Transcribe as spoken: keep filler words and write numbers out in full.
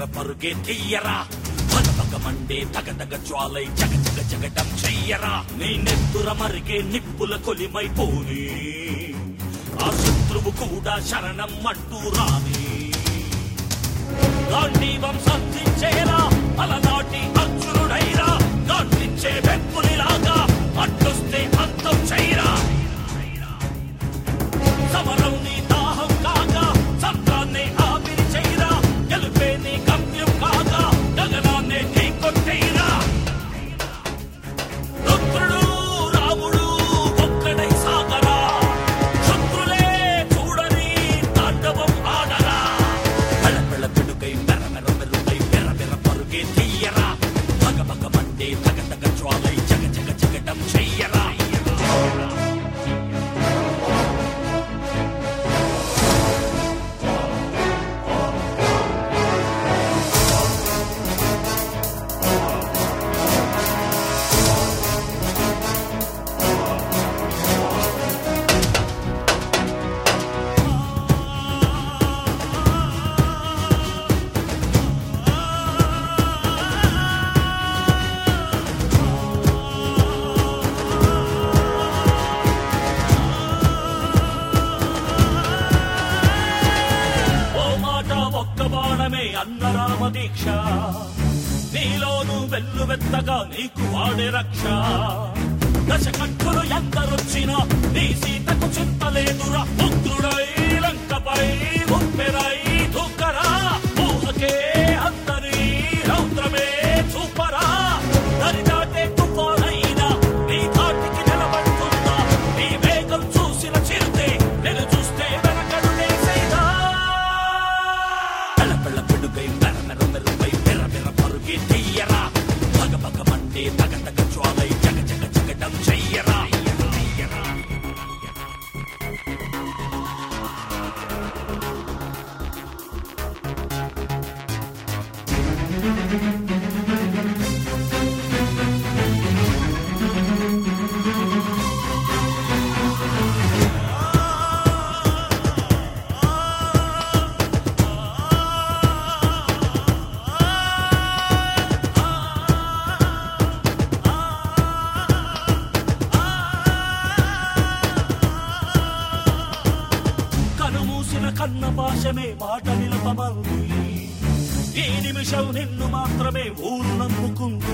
పరుగే తీయరా పగ పగ మండే తగ తగ జ్వాలై జగ జగ జగడం చెయ్యరా నీ నెత్తుర మరిగే నిప్పుల కొలిమైపోని ఆ శత్రువు కూడా శరణం అంటూ రాని గాంధీవం సంధించేరా అలనాటి అర్జునుడైరా గాంధించే వెప్పులిలాగా అడ్డొస్తే అంతం చేయరా సమరం నీ దాహం కాగా సంతాన్ని ఆవిరి చేయరా గెలుపే నీ గమ్యం కాగా గగనాన్నే నీ కొట్టేయరా రుద్రుడు రాముడు ఒక్కడై సాగరా శత్రులే చూడని తాండవం ఆడరా పెళ పెళ పిడుకై మెర మెర మెరుగై మెర మెర పరుగే తీయరా పగ పగ మండే తగ తగ జ్వాలై జగ జగ జగడం చెయ్యరా అన్నరామ దీక్ష నీలోను వెల్లువెత్తగా నీకు వాడే రక్ష దశకంఠులు ఎందరొచ్చినా నీ సీతకు చింతలేదురా ఉగ్రుడై లంకపై ఉప్పెరై దూకరా ఊహకే అందరి రౌద్రమే చూపరా దరిదాటే తుఫానైనా నీ ధాటికి నిలబడుతుందా నీ వేగం చూసిన చిరుతే నేను చూస్తే వెనకడు లేసేదా పెళ్ళ పిడుగై మెర మెర మెరుపై మెర మెర పరుగే తీయరా పగ పగ మండే తగ తగ జ్వాలై జగ జగ జగడం చెయ్యరా కన్న భాషమే మాట నిలపమంది ఈ నిమిషం నిన్ను మాత్రమే ఊరు నమ్ముకుంది